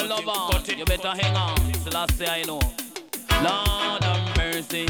your love on. You better hang on. Still I say I know. Lord have mercy.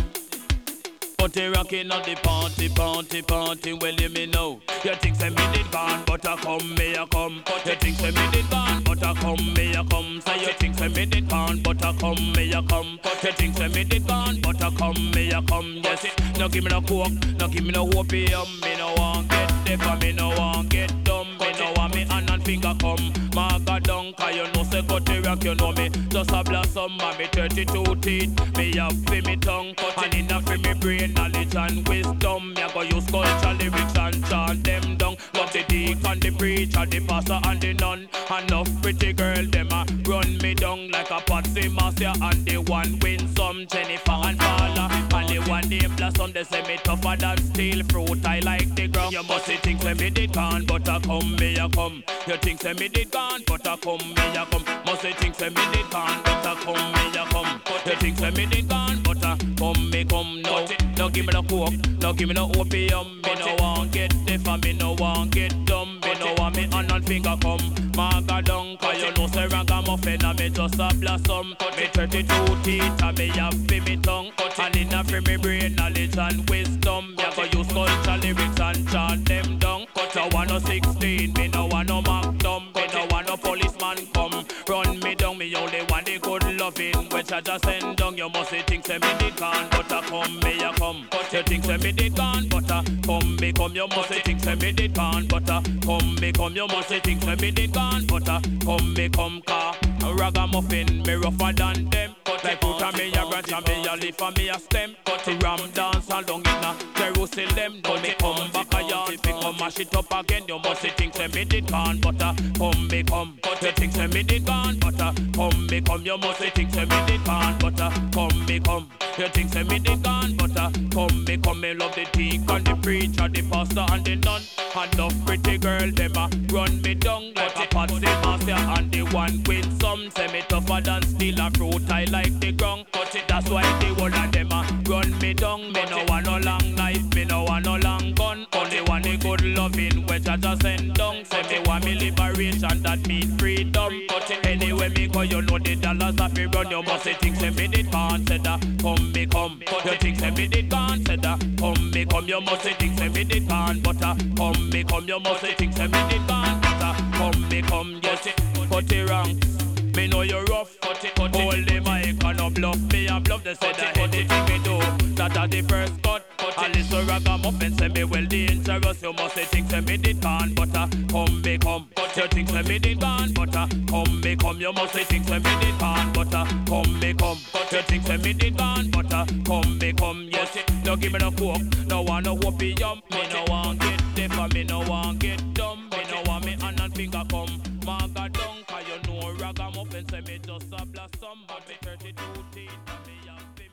But they rockin' on the party, party, party. Well, you me know. You think say me did gone, but I come, me I come. You think say me did gone, but I come, me I come. Say you think say me did gone, but I come, me I come. You think say me did gone, but I come, me I come. Yes, it. No give me no coke, no give me no opium. Me no want get deaf, me no want get dumb. Me no want me hand and finger come. Maga down, cause you know say go to rock, you know me. Just a blossom, and me 32 teeth. Me have fi me tongue, and in a fi me brain. Knowledge and wisdom, me a go use culture, lyrics and chant them down. Love the deacon, the preacher, the pastor and the nun. Enough pretty girl, them a run me down like a Patsy Marcia. And the one win some, Jennifer and Paula. And the one named Blossom, they say me tougher than steel fruit. I like the ground. You must think say me did gone, but I come, me a come. You think say me did gone, but I come, me a come. Must think say me did gone, but I come, me a come. You think say me did gone, but I come, me come now. No give me no coke, no give me no opium. Me no want get deaf and me no want get dumb. Me no want me hand and finger come. Maga down, cause you know say ragamuffin and me just a blossom. Me 32 teeth and me have fi me tongue. And in a fi me brain knowledge and wisdom. Me a go use culture, lyrics and chant them down. So 116, me no want no mark dumb. Me no want no policeman come run me down. Me only want the good loving, which I just send down. You must think say me did gone, but I come, me a come. You think say me did gone, but I come, me come. You must think say me did gone, but I come, me come. You must think say me did gone, but I come, me come. Car ragamuffin, me rougher than them. Like fruit and me a branch and me a leaf and me a stem. To ram dance along in a Jerusalem. Now me come back a yard, if me come mash it up again. You must think say me did gone, but I come, me come. You think say me did gone, but I come, me come. You must think say me did gone, but I come, me come. You think say me did gone, but I come, me come. Me love the deacon, the preacher, the pastor and the nun. And love pretty girl, them a run me down like a Patsy Marcia. And the one with some say me tougher than steel a fruit. I like the ground, that's why the whole of them a run me down. Me no want no long knife, me no want no long gun. Only want the good loving, which I just send down. Say me want me liberation, that mean freedom. Anyway me go, you know the dollars that me run. You must say things say me did gone, say that come me come. You think say me did gone, say that come me come. You must say things say me did gone, but come me come. You must say things say me did gone, but come me come. Yes, cut it wrong. Me know you rough, hold the mic and no bluff. Me a bluff, they say that anything me do, that are the first cut. A little ragamuffin say me well dangerous. You must say things say me did gone, but come me come. You think say me did gone, but come me come. You must say things say me did gone, but come me come. You think say me did gone, but come me come. Yes, no give me no coke, no want no opium. Me no want get deaf and me no want get dumb. Me no want me hand and finger come. Maga down, cause you know ragamuffin say me just a blossom, but me 32 teeth and me a